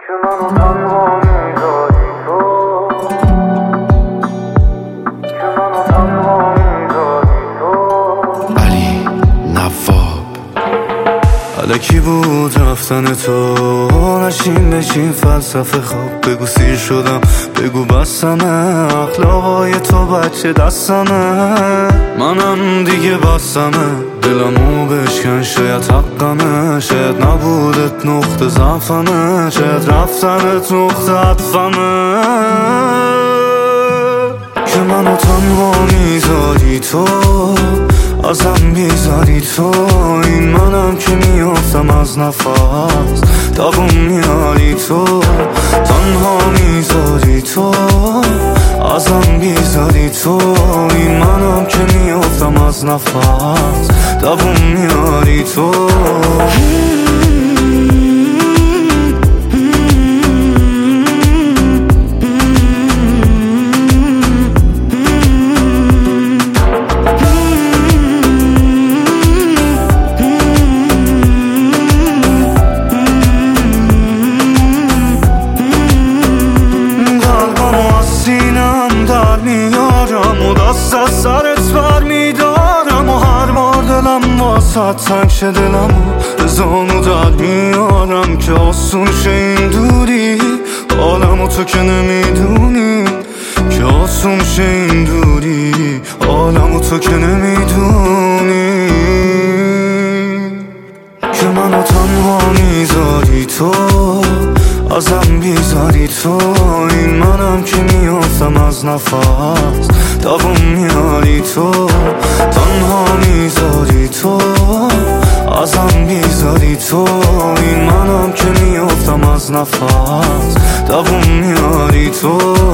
منو تنها میذاری تو، که منو تنها میذاری تو. علی نواب. الکی بود رفتن تو، نشین بشین فلسفه خواب. بگو سیر شدم، بگو بسمه، اخلاقای تو بچه دستمه. منم دیگه بسمه، دلمو بشکن شاید حقمه. شاید نبودت نقطه ضعفمه، شاید رفتنت نقطه عطفمه. که منو تنها میذاری تو، ازم بیزاری تو. این منم که میافتم از نفس، دوام میاری تو. تنها میذاری تو، ازم بیزاری تو. این منم که میافتم از نفس، دوام میاری تو. و دست از سرت بر میدارم و هر بار دلم واسه تنگ شه دلمو به زانو در میارم. که آسون شه این دوری، عالمو تو که نمیدونی. که آسون شه این دوری، عالمو تو که نمیدونی. که منو تنها میذاری تو، ازم بیزاری تو. این منم که میافتم از نفس، دوام میاری تو. تنها میذاری تو، ازم بیزاری تو. این منم که میافتم از نفس، دوام میاری تو.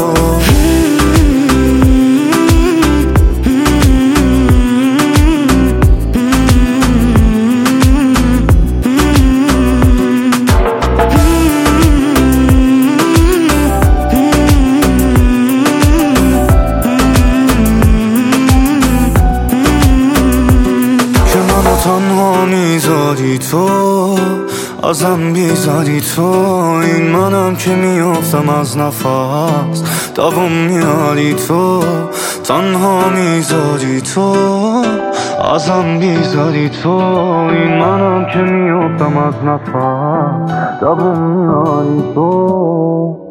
تنها میذاری تو، ازم بیزاری تو. این منم که میافتم از نفس، دوام میاری تو. تنها میذاری تو، ازم بیزاری تو. این منم که میافتم از نفس، دوام میاری تو.